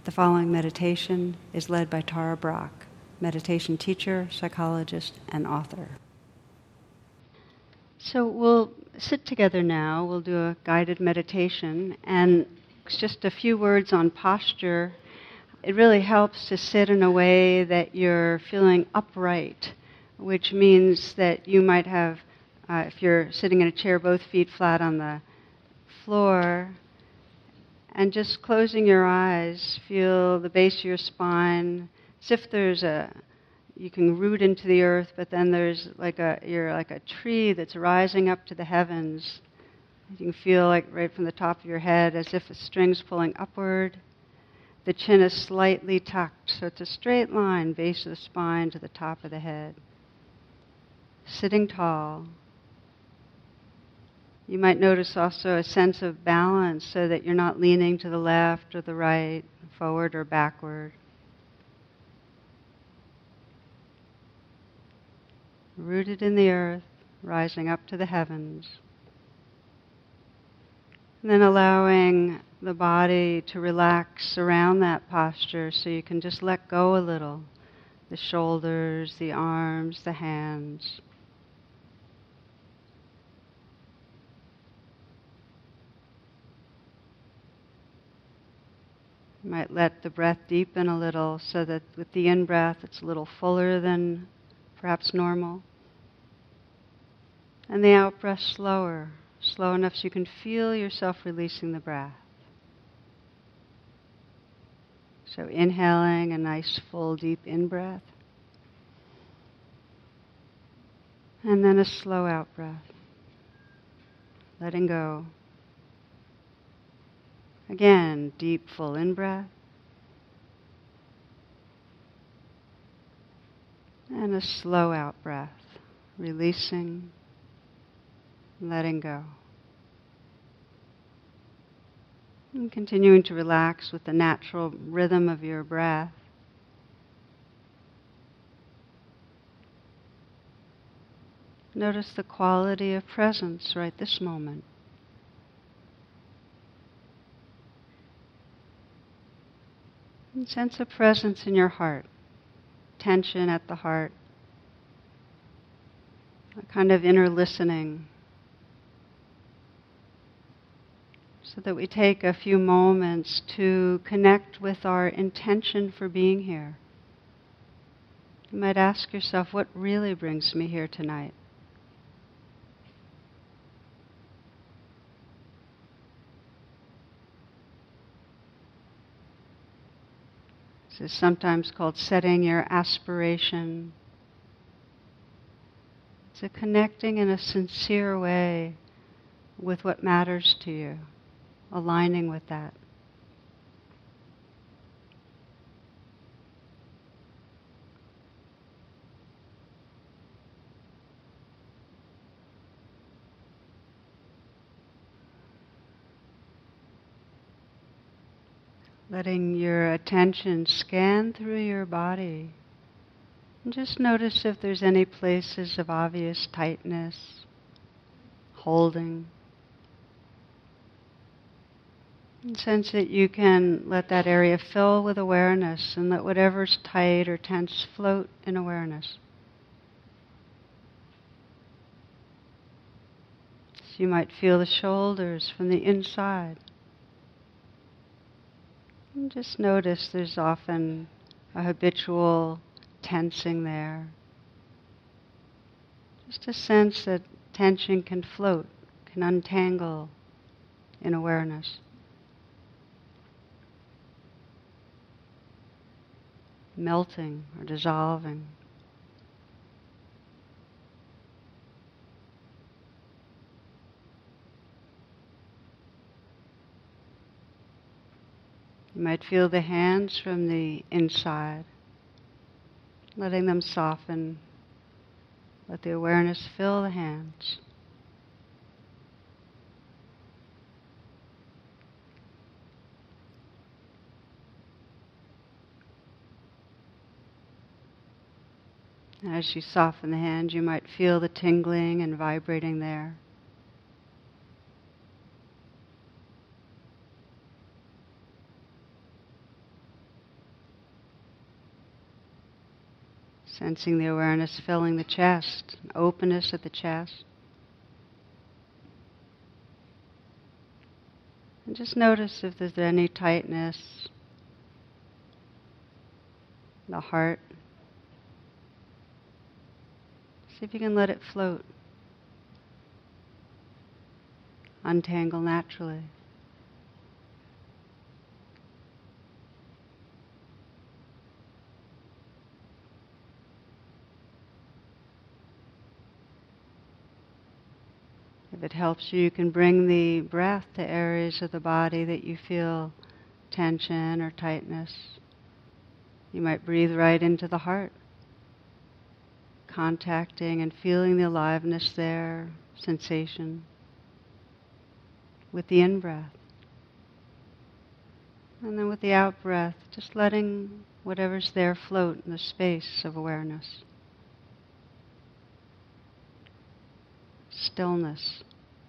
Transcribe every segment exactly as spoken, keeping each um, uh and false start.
The following meditation is led by Tara Brach, meditation teacher, psychologist, and author. So we'll sit together now. We'll do a guided meditation, and it's just a few words on posture. It really helps to sit in a way that you're feeling upright, which means that you might have, uh, if you're sitting in a chair, both feet flat on the floor, and just closing your eyes, feel the base of your spine, as if there's a, you can root into the earth, but then there's like a, you're like a tree that's rising up to the heavens. You can feel like right from the top of your head as if a string's pulling upward. The chin is slightly tucked, so it's a straight line, base of the spine to the top of the head. Sitting tall. You might notice also a sense of balance so that you're not leaning to the left or the right, forward or backward. Rooted in the earth, rising up to the heavens. And then allowing the body to relax around that posture so you can just let go a little. The shoulders, the arms, the hands. You might let the breath deepen a little so that with the in-breath it's a little fuller than perhaps normal. And the out-breath slower, slow enough so you can feel yourself releasing the breath. So inhaling a nice full deep in-breath. And then a slow out-breath. Letting go. Again, deep, full in-breath. And a slow out-breath, releasing, letting go. And continuing to relax with the natural rhythm of your breath. Notice the quality of presence right this moment. And sense of presence in your heart, tension at the heart, a kind of inner listening, so that we take a few moments to connect with our intention for being here. You might ask yourself, what really brings me here tonight? This is sometimes called setting your aspiration. It's a connecting in a sincere way with what matters to you, aligning with that. Letting your attention scan through your body. And just notice if there's any places of obvious tightness, holding. And sense that you can let that area fill with awareness and let whatever's tight or tense float in awareness. So you might feel the shoulders from the inside. And just notice there's often a habitual tensing there. Just a sense that tension can float, can untangle in awareness. Melting or dissolving. You might feel the hands from the inside, letting them soften. Let the awareness fill the hands. As you soften the hand, you might feel the tingling and vibrating there. Sensing the awareness filling the chest, openness at the chest. And just notice if there's any tightness, the heart. See if you can let it float. Untangle naturally. If it helps you, you can bring the breath to areas of the body that you feel tension or tightness. You might breathe right into the heart, contacting and feeling the aliveness there, sensation, with the in-breath. And then with the out-breath, just letting whatever's there float in the space of awareness. Stillness.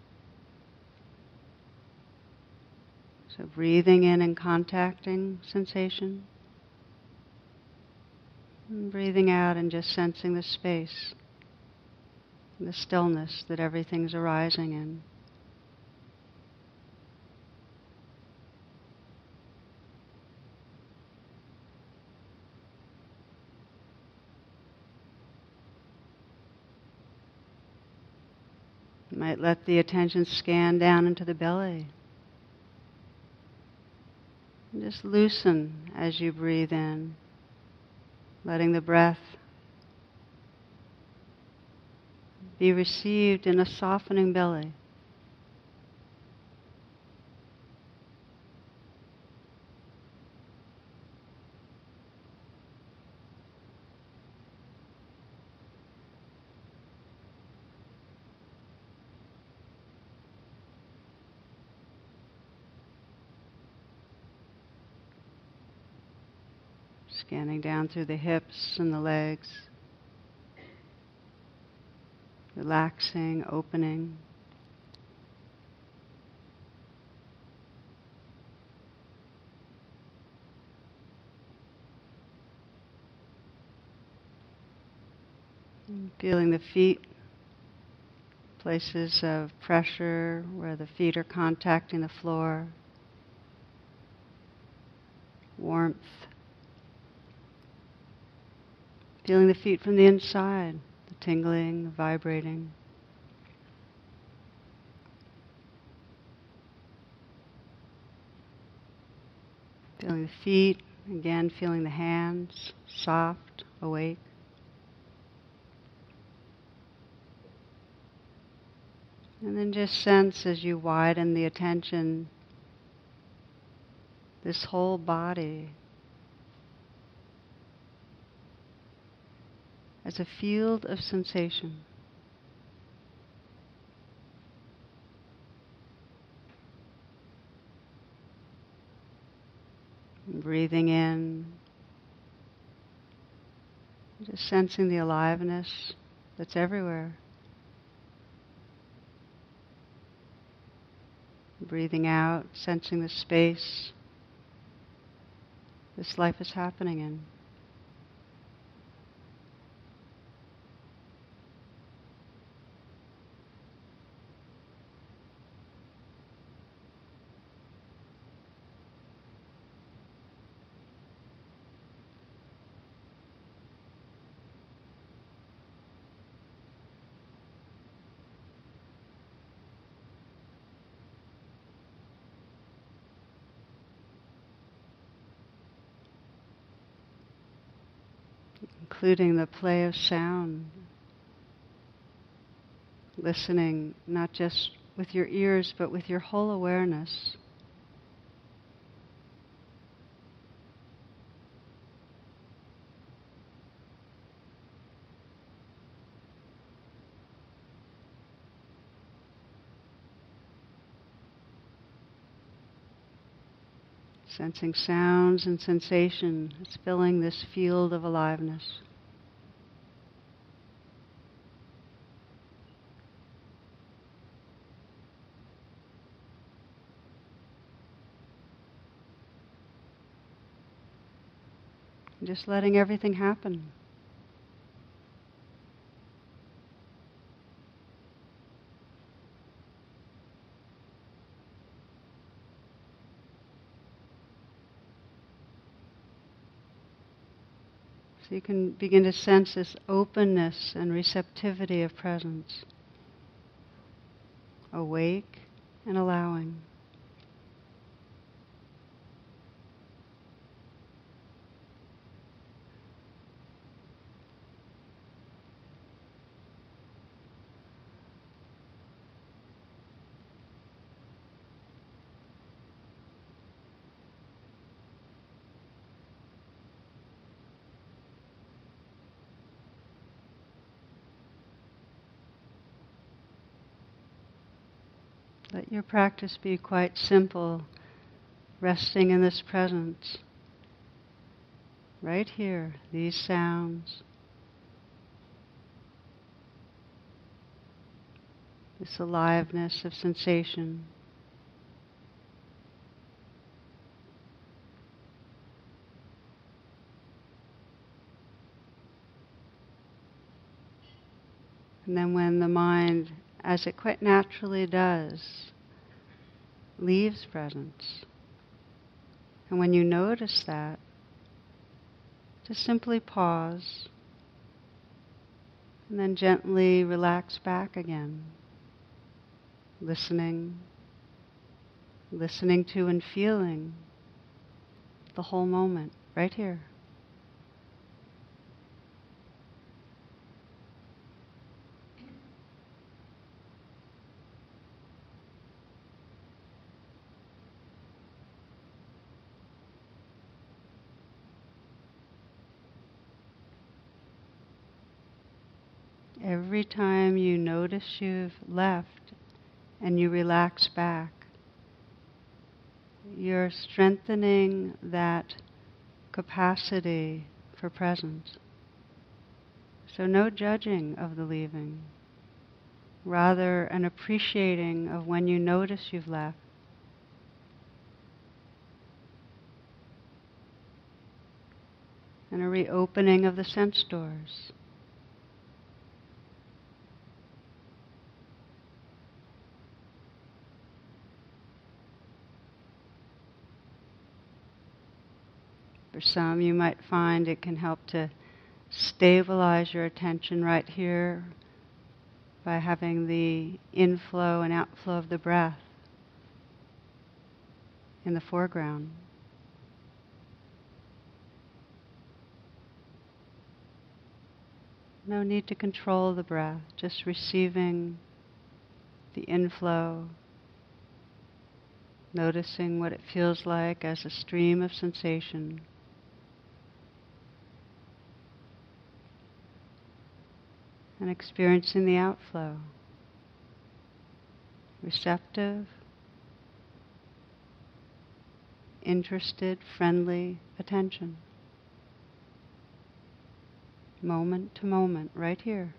So breathing in and contacting sensation. And breathing out and just sensing the space, the stillness that everything's arising in. You might let the attention scan down into the belly. And just loosen as you breathe in, letting the breath be received in a softening belly. Scanning down through the hips and the legs, relaxing, opening. And feeling the feet, places of pressure where the feet are contacting the floor, warmth. Feeling the feet from the inside, the tingling, the vibrating. Feeling the feet, again feeling the hands, soft, awake. And then just sense as you widen the attention, this whole body as a field of sensation. And breathing in, just sensing the aliveness that's everywhere. Breathing out, sensing the space this life is happening in. Including the play of sound, listening not just with your ears but with your whole awareness. Sensing sounds and sensation, it's filling this field of aliveness. Just letting everything happen. So you can begin to sense this openness and receptivity of presence, awake and allowing. Let your practice be quite simple, resting in this presence. Right here, these sounds, this aliveness of sensation. And then when the mind, as it quite naturally does, leaves presence, and when you notice that, just simply pause and then gently relax back again, listening, listening to and feeling the whole moment right here. Every time you notice you've left and you relax back, you're strengthening that capacity for presence. So no judging of the leaving, rather an appreciating of when you notice you've left. And a reopening of the sense doors. For some, you might find it can help to stabilize your attention right here by having the inflow and outflow of the breath in the foreground. No need to control the breath, just receiving the inflow, noticing what it feels like as a stream of sensation. And experiencing the outflow. Receptive, interested, friendly attention. Moment to moment, right here.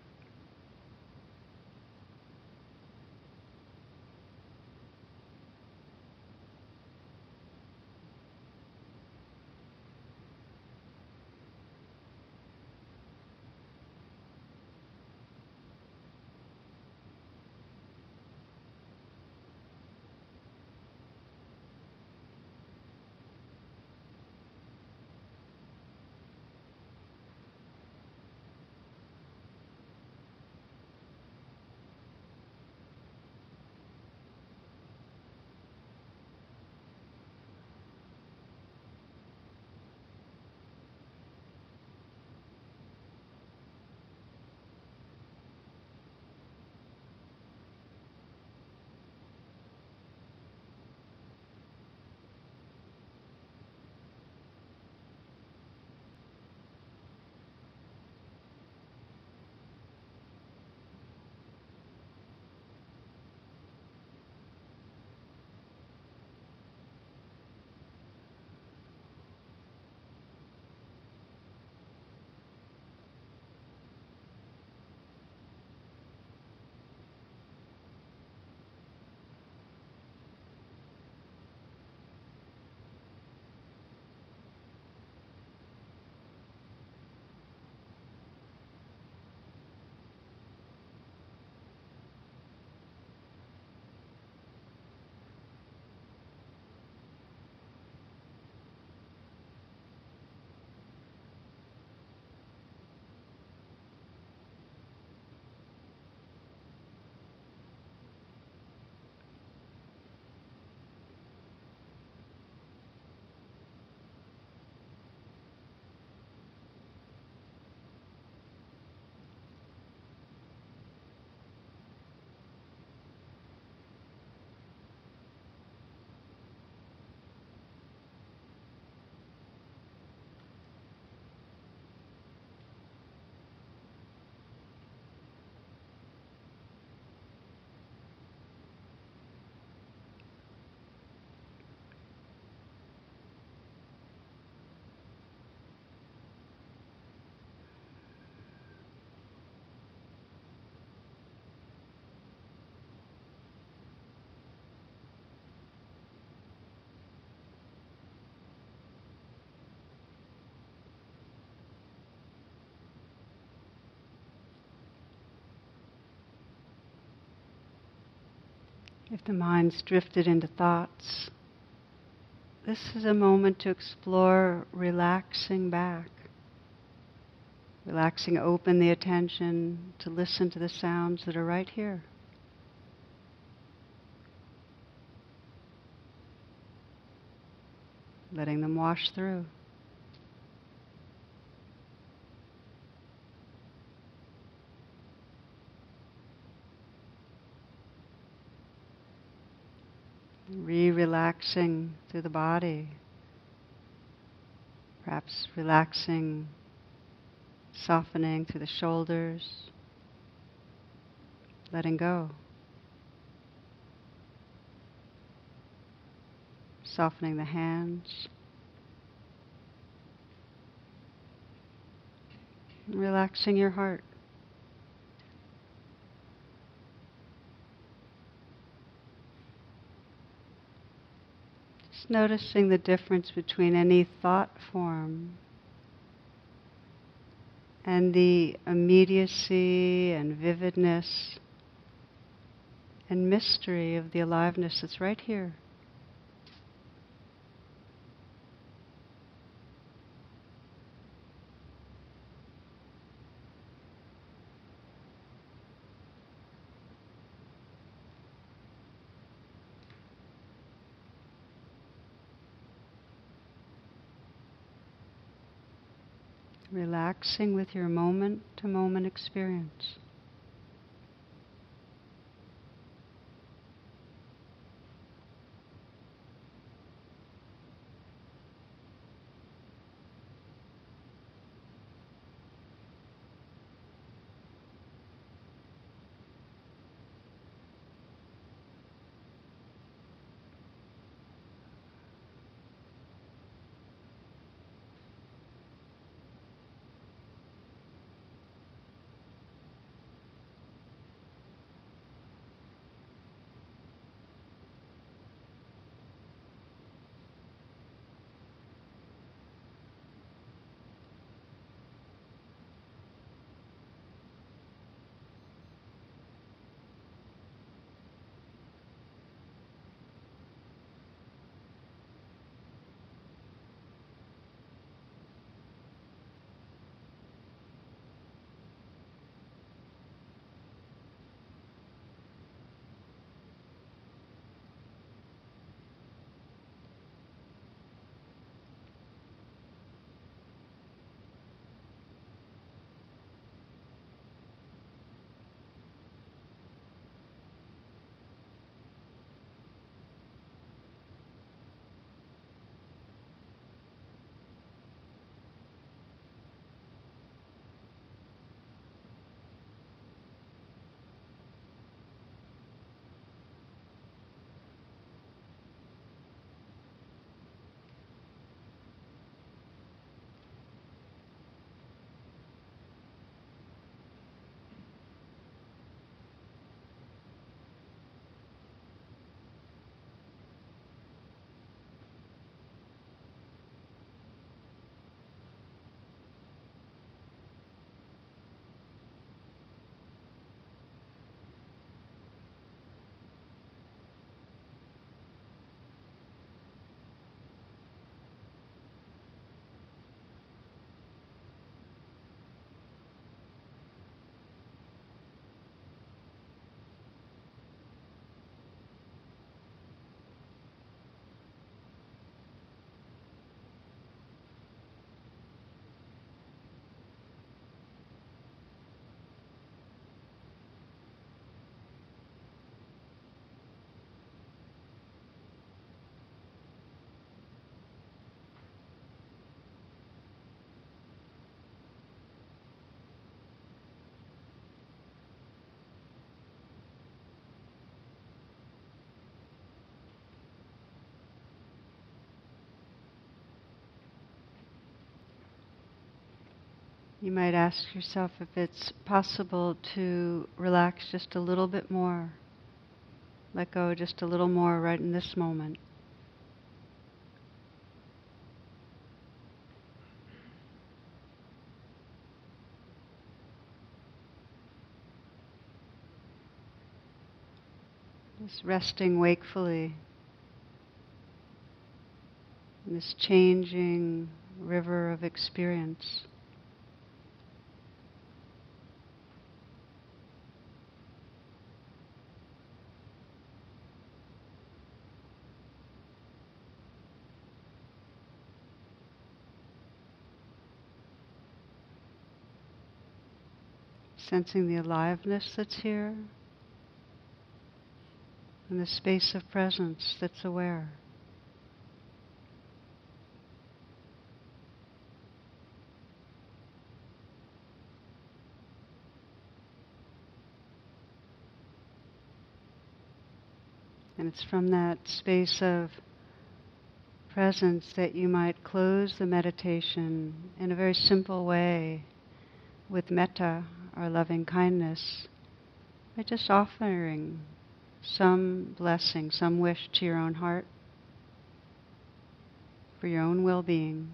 If the mind's drifted into thoughts, this is a moment to explore relaxing back. Relaxing open the attention to listen to the sounds that are right here. Letting them wash through. Re-relaxing through the body. Perhaps relaxing, softening through the shoulders, letting go. Softening the hands. Relaxing your heart. Just noticing the difference between any thought form and the immediacy and vividness and mystery of the aliveness that's right here. Relaxing with your moment-to-moment experience. You might ask yourself if it's possible to relax just a little bit more. Let go just a little more right in this moment. Just resting wakefully in this changing river of experience. Sensing the aliveness that's here and the space of presence that's aware. And it's from that space of presence that you might close the meditation in a very simple way with metta, or loving kindness, by just offering some blessing, some wish to your own heart for your own well-being.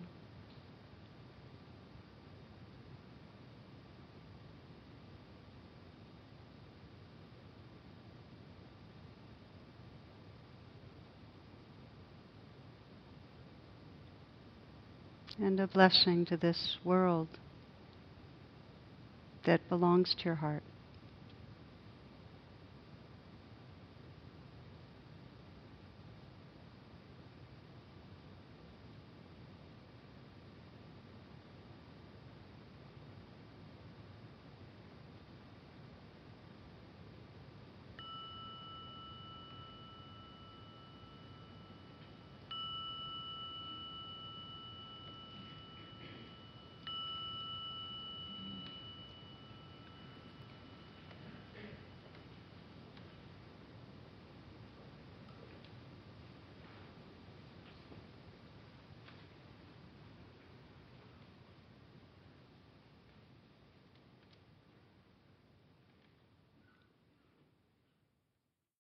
And a blessing to this world that belongs to your heart.